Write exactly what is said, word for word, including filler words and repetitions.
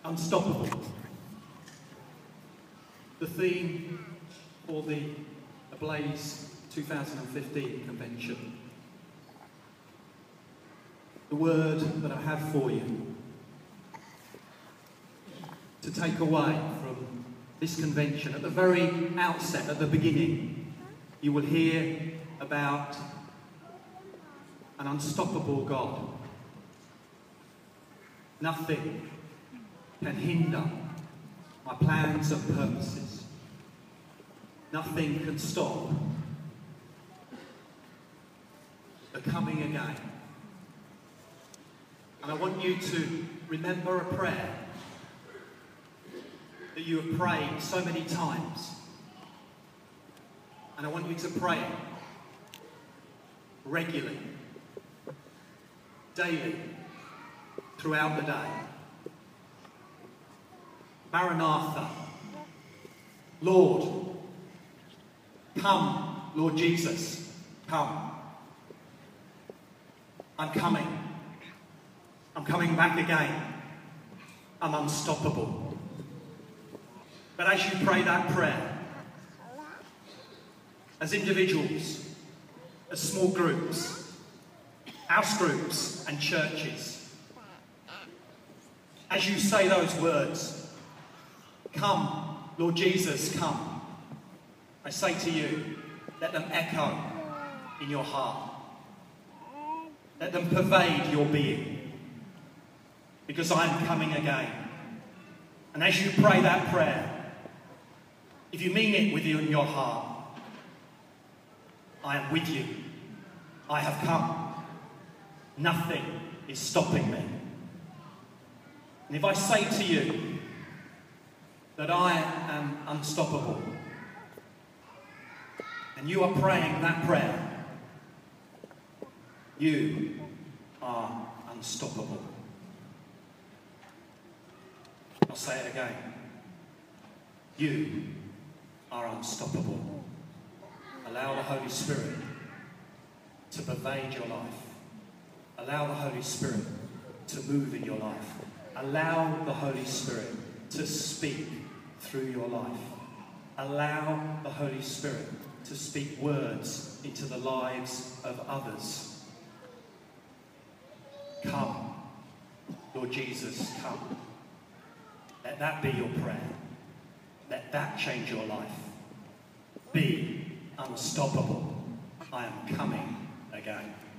Unstoppable. The theme for the Ablaze two thousand fifteen convention. The word that I have for you to take away from this convention, at the very outset, at the beginning, you will hear about an unstoppable God. Nothing can hinder my plans and purposes. Nothing can stop the coming again. And I want you to remember a prayer that you have prayed so many times. And I want you to pray it regularly, daily, throughout the day. Maranatha. Lord, come, Lord Jesus, come. I'm coming. I'm coming back again. I'm unstoppable. But as you pray that prayer, as individuals, as small groups, house groups and churches, as you say those words, come, Lord Jesus, come, I say to you, let them echo in your heart. Let them pervade your being, because I'm coming again. And as you pray that prayer, if you mean it with you in your heart, I am with you. I have come. Nothing is stopping me. And if I say to you that I am unstoppable, and you are praying that prayer, you are unstoppable. I'll say it again. You are unstoppable. Allow the Holy Spirit to pervade your life. Allow the Holy Spirit to move in your life. Allow the Holy Spirit to speak through your life. Allow the Holy Spirit to speak words into the lives of others. Come, Lord Jesus, come. Let that be your prayer. Let that change your life. Be unstoppable. I am coming again.